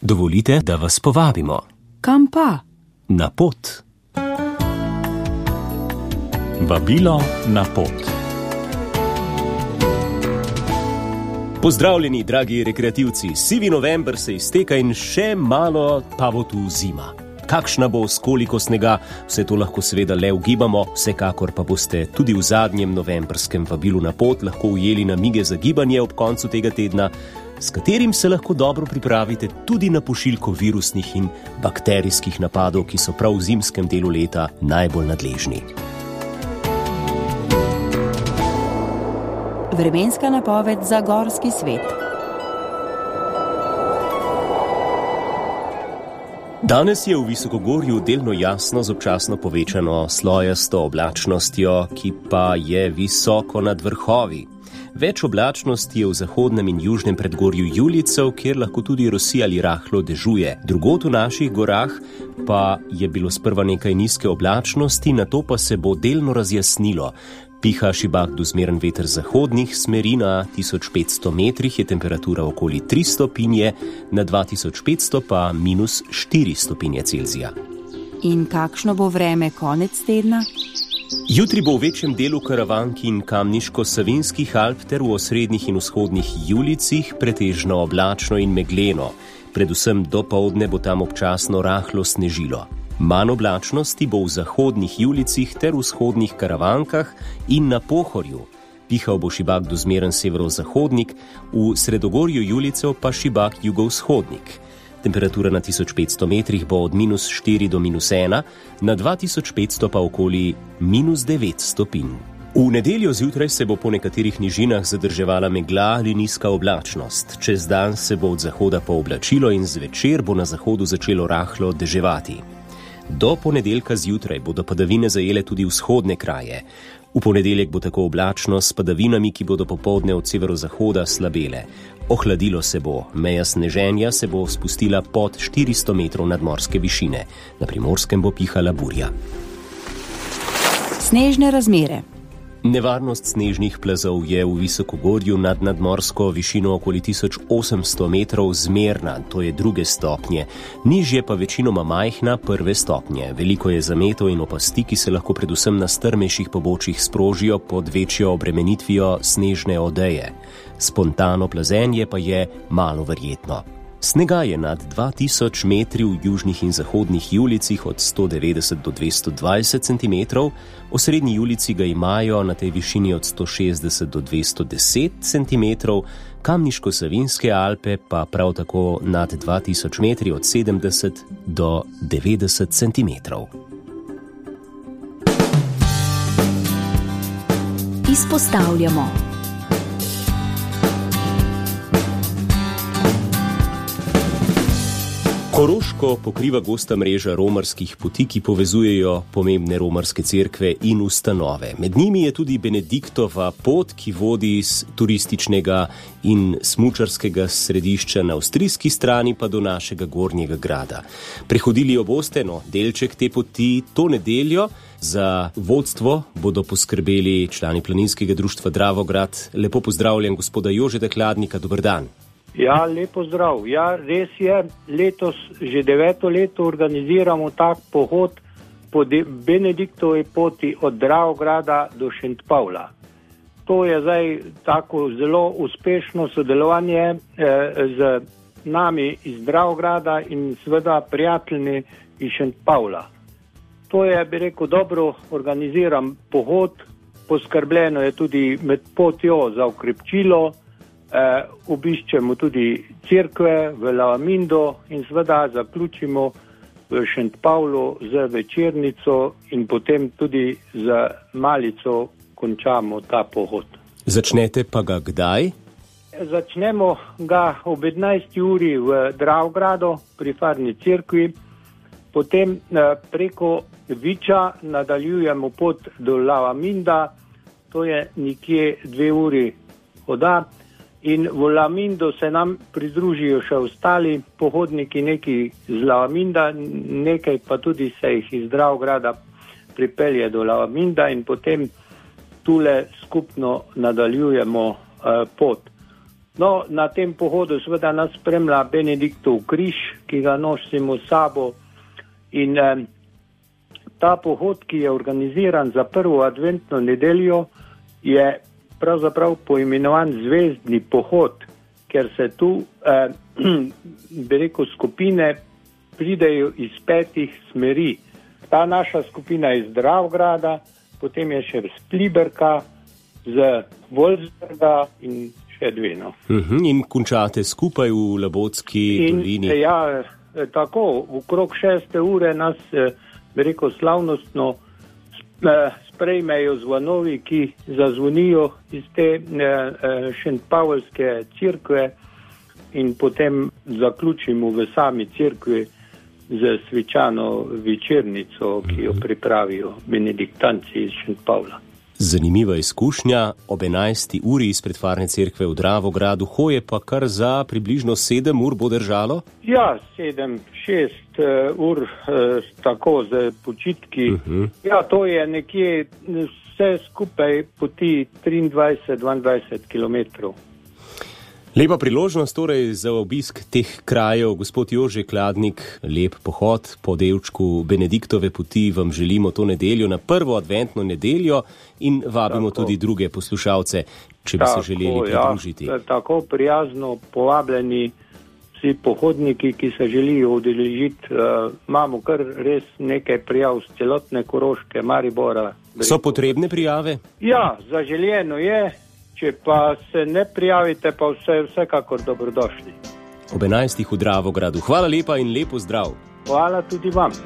Dovolite, da vas povabimo. Kam pa? Na pot. Vabilo na pot. Pozdravljeni, dragi rekreativci. Sivi november se izteka in še malo pa bo tu zima. Kakšna bo, s koliko snega, vse to lahko seveda le ugibamo, vsekakor pa boste tudi v zadnjem novembrskem vabilu na pot lahko ujeli namige za gibanje ob koncu tega tedna, s katerim se lahko dobro pripravite tudi na pošiljko virusnih in bakterijskih napadov, ki so prav v zimskem delu leta najbolj nadležni. Vremenska napoved za gorski svet. Danes je v visokogorju delno jasno z občasno povečano slojasto oblačnostjo, ki pa je visoko nad vrhovi. Več oblačnosti je v zahodnem in južnem predgorju Julijcev, kjer lahko tudi rosi ali rahlo dežuje. Drugod v naših gorah pa je bilo sprva nekaj nizke oblačnosti, nato pa se bo delno razjasnilo. Piha šibak do zmeren veter zahodnih smeri, na 1500 metrih je temperatura okoli 3 stopinje, na 2500 pa minus 4 stopinje Celzija. In kakšno bo vreme konec tedna? Jutri bo v večjem delu Karavank in Kamniško-Savinjskih Alp ter v osrednjih in vzhodnih Julijcih pretežno oblačno in megleno. Predvsem dopoldne bo tam občasno rahlo snežilo. Manj oblačnosti bo v zahodnih Julijcih ter vzhodnih Karavankah in na Pohorju. Pihal bo šibak do zmeren severozahodnik, v sredogorju Julijcev pa šibak jugovzhodnik. Temperatura na 1500 metrih bo od minus 4 do minus 1, na 2500 pa okoli minus 9 stopinj. V nedeljo zjutraj se bo po nekaterih nižinah zadrževala megla ali nizka oblačnost. Čez dan se bo od zahoda pooblačilo in zvečer bo na zahodu začelo rahlo deževati. Do ponedeljka zjutraj bodo padavine zajele tudi vzhodne kraje. V ponedeljek bo tako oblačno s padavinami, ki bodo popoldne od severozahoda slabele. Ohladilo se bo, meja sneženja se bo spustila pod 400 metrov nadmorske višine. Na Primorskem bo pihala burja. Snežne razmere. Nevarnost snežnih plazov je v visokogorju nad nadmorsko višino okoli 1800 metrov zmerna, to je 2. stopnje, nižje pa večinoma majhna 1. stopnje. Veliko je zametov in opasti, ki se lahko predvsem na strmejših pobočjih sprožijo pod večjo obremenitvijo snežne odeje. Spontano plazenje pa je malo verjetno. Snega je nad 2000 metri v južnih in zahodnih Julijcih od 190 do 220 cm, osrednji Julijci ga imajo na tej višini od 160 do 210 cm, Kamniško-Savinjske Alpe pa prav tako nad 2000 metri od 70 do 90 cm. Izpostavljamo. Koroško pokriva gosta mreža romarskih poti, ki povezujejo pomembne romarske cerkve in ustanove. Med njimi je tudi Benediktova pot, ki vodi iz turističnega in smučarskega središča na avstrijski strani pa do našega gornjega grada. Prehodili jo boste, delček te poti to nedeljo. Za vodstvo bodo poskrbeli člani planinskega društva Dravograd. Lepo pozdravljen gospoda Jožeta Kladnika, dober dan. Ja, lepo zdrav. Ja, res je, letos že 9. leto organiziramo tak pohod po Benediktovi poti od Dravograda do Šentpavla. To je zdaj tako zelo uspešno sodelovanje z nami iz Dravograda in seveda prijatelji iz Šentpavla. To je, bi rekel, dobro organiziran pohod, poskrbljeno je tudi med potjo za okrepčilo. Obiščemo tudi cerkve v Lavamindo in seveda zaključimo v Šentpavlu z večernico in potem tudi z malico končamo ta pohod. Začnete pa ga kdaj? Začnemo ga ob 11. uri v Dravogradu pri Farni cerkvi, potem preko Viča nadaljujemo pot do Lavaminda, to je nekje 2 uri hoda. In v Lavamindo se nam pridružijo še ostali pohodniki, neki z Lavaminda, nekaj pa tudi se jih iz Dravograda pripelje do Lavaminda in potem tule skupno nadaljujemo pot. No, na tem pohodu seveda nas spremlja Benediktov križ, ki ga nosimo s sabo in ta pohod, ki je organiziran za prvo adventno nedeljo, je pravzaprav poimenovan zvezdni pohod, ker se tu, bi rekel, skupine pridejo iz 5 smeri. Ta naša skupina je iz Dravograda, potem je še z Pliberka, z Wolfsberga in še 2. No. In končate skupaj v Labotski dolini? Ja, tako, okrog 6. ure nas, bi rekel, slavnostno sprejmejo zvanovi, ki zazvonijo iz te šentpavlske cerkve in potem zaključimo v sami cerkvi z svečano večernico, ki jo pripravijo benediktanci iz Šentpavla. Zanimiva izkušnja, ob 11. uri izpred farne cerkve v Dravogradu, hoje pa kar za približno 7 ur bo držalo? Ja, 7-6 ur, tako z počitki. Ja, to je nekje vse skupaj poti 23-22 kilometrov. Lepa priložnost torej za obisk teh krajev. Gospod Jože Kladnik, lep pohod po delčku Benediktove poti vam želimo to nedeljo na prvo adventno nedeljo in vabimo tudi druge poslušalce, če bi se želeli pridružiti. Ja, tako prijazno povabljeni vsi pohodniki, ki se želijo udeležiti. Imamo kar res nekaj prijav z celotne Koroške, Maribora. So potrebne prijave? Ja, zaželjeno je. Če pa se ne prijavite, pa vsekakor dobrodošli. Ob 11. v Dravogradu. Hvala lepa in lepo zdrav. Hvala tudi vam.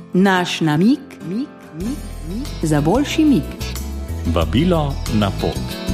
Naš namig za boljši mig. Vabilo na pot.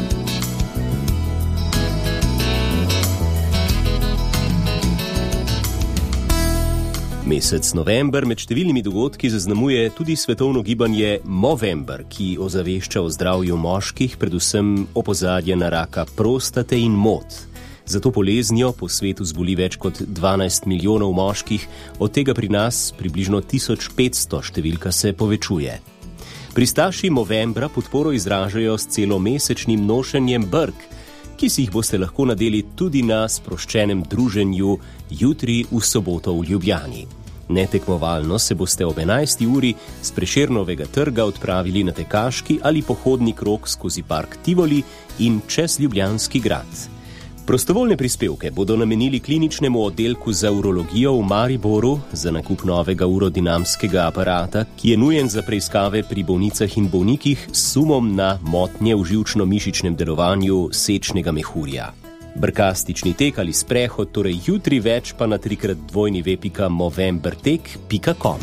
Mesec november med številnimi dogodki zaznamuje tudi svetovno gibanje Movember, ki ozavešča o zdravju moških, predvsem opozarja na raka prostate in mot. Za to boleznijo po svetu zboli več kot 12 milijonov moških, od tega pri nas približno 1500, številka se povečuje. Pristaši Movembra podporo izražajo s celomesečnim nošenjem brk, ki si jih boste lahko nadeli tudi na sproščenem druženju jutri v soboto v Ljubljani. Netekmovalno se boste ob 11. uri s Prešernovega trga odpravili na tekaški ali pohodni krog skozi park Tivoli in čez Ljubljanski grad. Prostovoljne prispevke bodo namenili kliničnemu oddelku za urologijo v Mariboru za nakup novega urodinamskega aparata, ki je nujen za preiskave pri bolnicah in bolnikih s sumom na motnje v živčno-mišičnem delovanju sečnega mehurja. Brkastični tek ali sprehod, torej jutri, več pa na 3x2movembertek.com.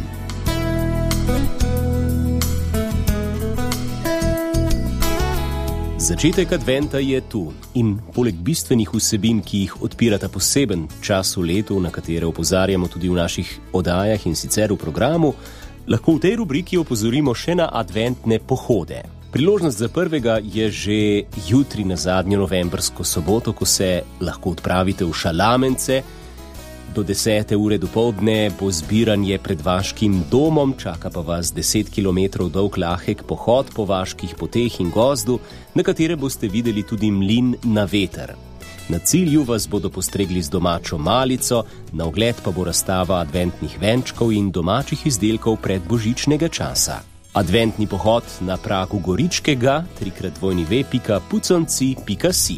Začetek adventa je tu in poleg bistvenih vsebin, ki jih odpirata poseben čas v letu, na katere opozarjamo tudi v naših oddajah in sicer v programu, lahko v tej rubriki opozorimo še na adventne pohode. Priložnost za prvega je že jutri na zadnjo novembrsko soboto, ko se lahko odpravite v Šalamence. Do 10. ure dopoldne bo zbiranje pred vaškim domom, čaka pa vas 10 km dolg lahek pohod po vaških poteh in gozdu, na katere boste videli tudi mlin na veter. Na cilju vas bodo postregli z domačo malico, na ogled pa bo razstava adventnih venčkov in domačih izdelkov predbožičnega časa. Adventni pohod na pragu Goričkega, 3x2.puconci.si.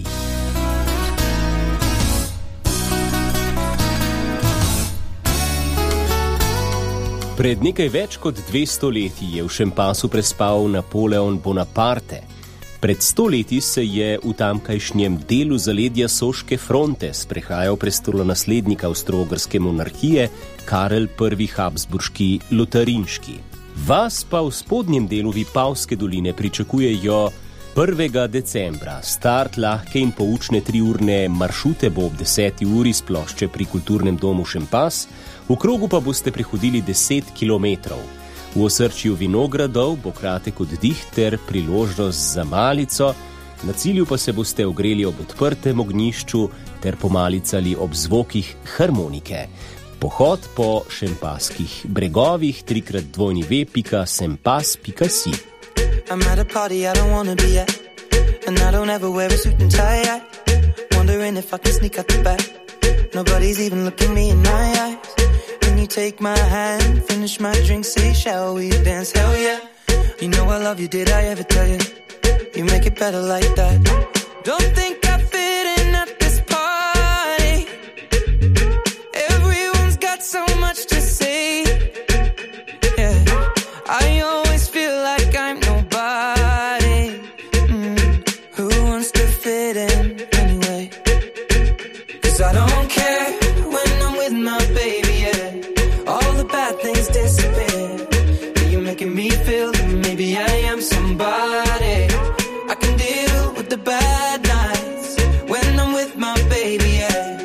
Pred nekaj več kot 200 leti je v Šempasu prespal Napoleon Bonaparte. Pred 100 leti se je v tamkajšnjem delu zaledja Soške fronte sprehajal prestolonaslednik avstro-ogrske monarhije Karel I. Habsburški Lotarinški. Vas pa v spodnjem delu Vipavske doline pričakujejo 1. decembra. Start lahke in poučne 3-urne maršrute bo ob 10. uri s plošče pri kulturnem domu Šempas, v krogu pa boste prehodili 10 kilometrov. V osrčju vinogradov bo kratek oddih ter priložnost za malico, na cilju pa se boste ogreli ob odprtem ognjišču ter pomalicali ob zvokih harmonike. Pohod po šempaskih bregovih 3x2.sempas.si. I'm at a party I don't wanna be at, and I don't ever wear a suit and tie yet. Wondering if I can sneak out the back. Nobody's even looking me in my eyes. When you take my hand, finish my drink, say shall we dance? Hell yeah. You know I love you, did I ever tell you? You make it better like that. Don't think I fit in at this party. Everyone's got so much to say. Yeah, I always feel like I'm nobody. Who wants to fit in anyway? 'Cause I don't care when I'm with my baby, yeah. All the bad things disappear. You're making me feel that maybe I am somebody. I can deal with the bad nights when I'm with my baby, yeah.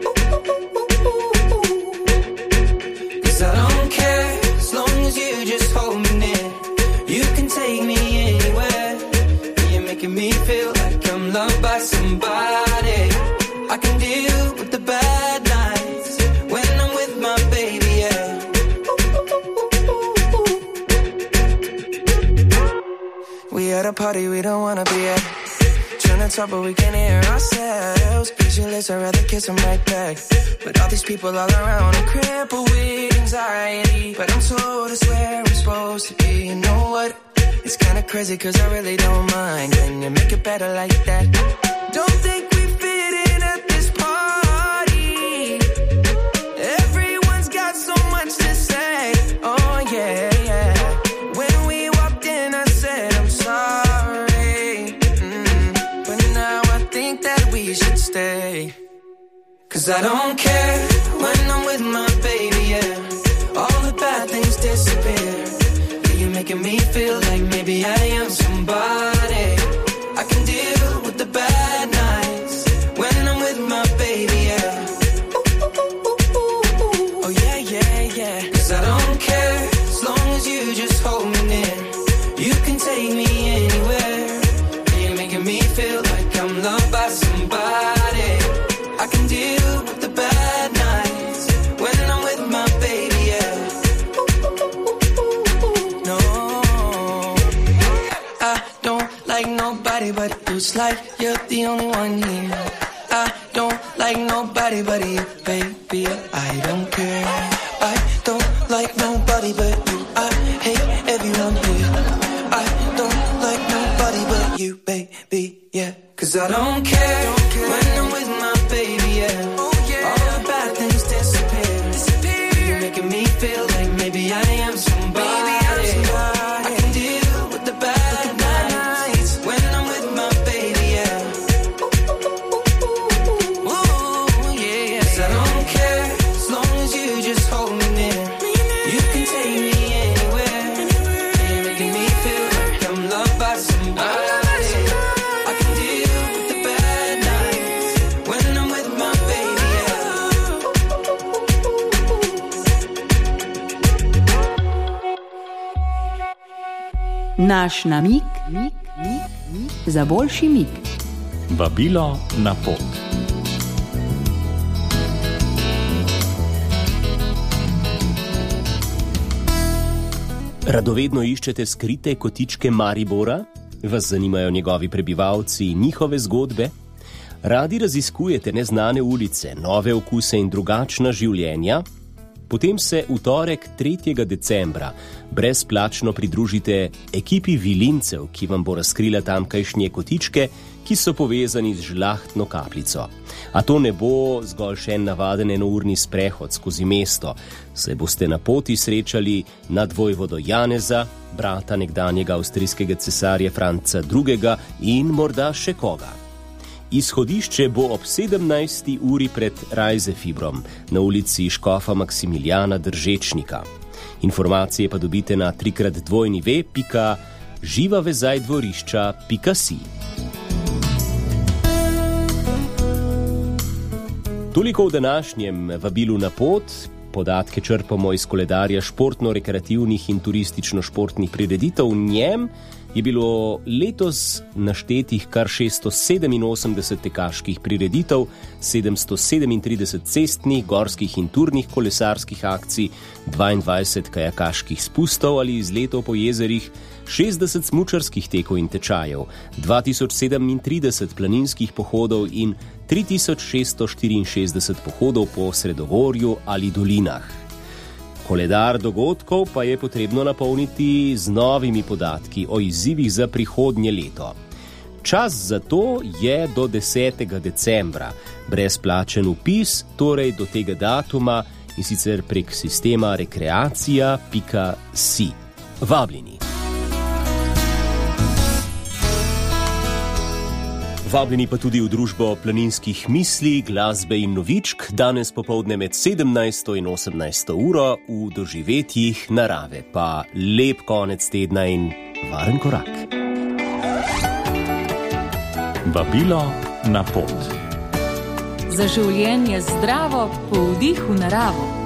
'Cause I don't care as long as you just hold me near. You can take me anywhere. You're making me feel like I'm loved by somebody. I can deal with the bad nights when I'm with my baby, yeah. We at a party we don't wanna be at. Trying to talk but we can't hear ourselves. Pictureless, I'd rather kiss them right back. But all these people all around are crippled with anxiety. But I'm told it's where I'm supposed to be. You know what? It's kinda crazy 'cause I really don't mind. Can you make it better like that? Don't think we fit in at this party. Everyone's got so much to say. Oh yeah, yeah. When we walked in I said I'm sorry. But now I think that we should stay. 'Cause I don't care when I'm with my baby, yeah. All the bad things disappear. but it's like you're the only one here. I don't like nobody but you, baby, I don't care. I don't like nobody but you, I hate everyone here. I don't like nobody but you, baby, yeah. Cause I don't care when I'm with my baby, yeah. All the bad things disappear. You're making me feel like maybe I am somebody. I can deal with the bad nights when I'm with my baby, yeah. Ooh, yeah. Cause I don't care as long as you just hold me near. You can take me anywhere. You're making me feel like I'm loved by somebody. I can deal with the bad nights when I'm with my baby, yeah. Naš namig za boljši mig. Vabilo na pot. Radovedno iščete skrite kotičke Maribora? Vas zanimajo njegovi prebivalci in njihove zgodbe? Radi raziskujete neznane ulice, nove okuse in drugačna življenja? Potem se v torek 3. decembra brezplačno pridružite ekipi Vilincev, ki vam bo razkrila tamkajšnje kotičke, ki so povezani z žlahtno kapljico. A to ne bo zgolj še en navaden enourni sprehod skozi mesto, saj boste na poti srečali nadvojvodo Janeza, brata nekdanjega avstrijskega cesarja Franca II. In morda še koga. Izhodišče bo ob 17. uri pred Rajzefibrom na ulici Škofa Maksimiljana Držečnika. Informacije pa dobite na www.živavezajdvorišča.si. Toliko v današnjem vabilu na pot. Podatke črpamo iz koledarja športno-rekreativnih in turistično-športnih prireditev. V njem je bilo letos naštetih kar 687 tekaških prireditev, 737 cestnih, gorskih in turnih kolesarskih akcij, 22 kajakaških spustov ali izletov po jezerih, 60 smučarskih tekov in tečajev, 2037 planinskih pohodov in 3664 pohodov po sredogorju ali dolinah. Koledar dogodkov pa je potrebno napolniti z novimi podatki o izzivih za prihodnje leto. Čas za to je do 10. decembra, brezplačen vpis, torej do tega datuma, in sicer prek sistema rekreacija.si. Vabljeni. Vabljeni pa tudi v družbo planinskih misli, glasbe in novičk, danes popoldne med 17. in 18. uro v doživetjih narave. Pa lep konec tedna in varen korak. Vabilo na pot. Za življenje zdravo, po vdihu naravo.